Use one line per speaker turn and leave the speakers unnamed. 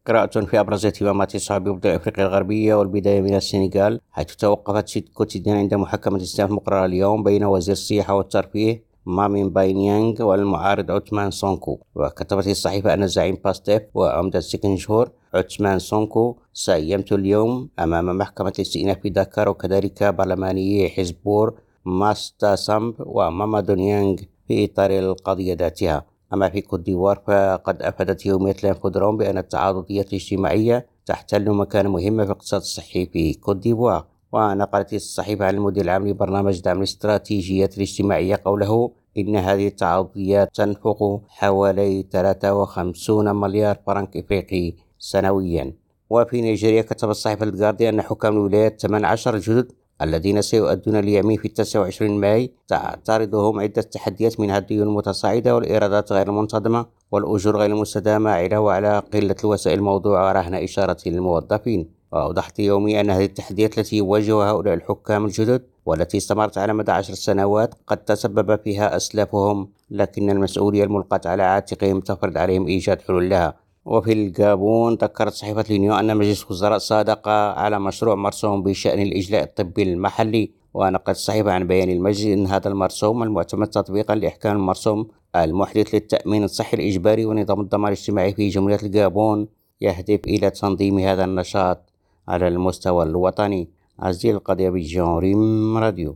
قراءة في أبرز اهتمامات الصحفي ببلاد أفريقيا الغربية، والبداية من السنغال، حيث توقفت 6 كوتيديان عند محاكمة الاستئناف المقررة اليوم بين وزير السياحة والترفيه مامين باينيانغ والمعارض عثمان سونكو. وكتبت الصحيفة أن الزعيم باستيف وعمدة سكنجور عثمان سونكو سيمت اليوم أمام محكمة الاستئناف في دكار، وكذلك برلماني حزب بور ماستا سامب ومامادو نيانغ في إطار القضية ذاتها. أما في كوت ديفوار، فقد أفادت يومية لانفودرون بأن التعاضدية الاجتماعية تحتل مكانة مهمة في الاقتصاد الصحي في كوت ديفوار. ونقلت الصحيفة عن المدير العام لبرنامج دعم الاستراتيجيات الاجتماعية قوله إن هذه التعاضديات تنفق حوالي 53 مليار فرنك إفريقي سنويا. وفي نيجيريا، كتب الصحيفة الجارديان أن حكام الولايات 18 جدد الذين سيؤدون اليمين في 29 ماي تعترضهم عدة تحديات، منها الديون المتصاعدة والإيرادات غير المنتظمة والأجور غير المستدامة، علاوة على قلة الوسائل الموضوعة رهن إشارة للموظفين. وأوضحت يومي أن هذه التحديات التي يواجهها هؤلاء الحكام الجدد والتي استمرت على مدى 10 سنوات قد تسبب فيها أسلافهم، لكن المسؤولية الملقاة على عاتقهم تفرض عليهم إيجاد حلول لها. وفي الجابون، ذكرت صحيفة لينيو أن مجلس الوزراء صادق على مشروع مرسوم بشأن الإجلاء الطبي المحلي. ونقلت الصحيفة عن بيان المجلس أن هذا المرسوم المعتمد تطبيقا لإحكام المرسوم المحدث للتأمين الصحي الإجباري ونظام الضمان الاجتماعي في جمهورية الجابون يهدف إلى تنظيم هذا النشاط على المستوى الوطني. عزيز القضية بجون ريم راديو.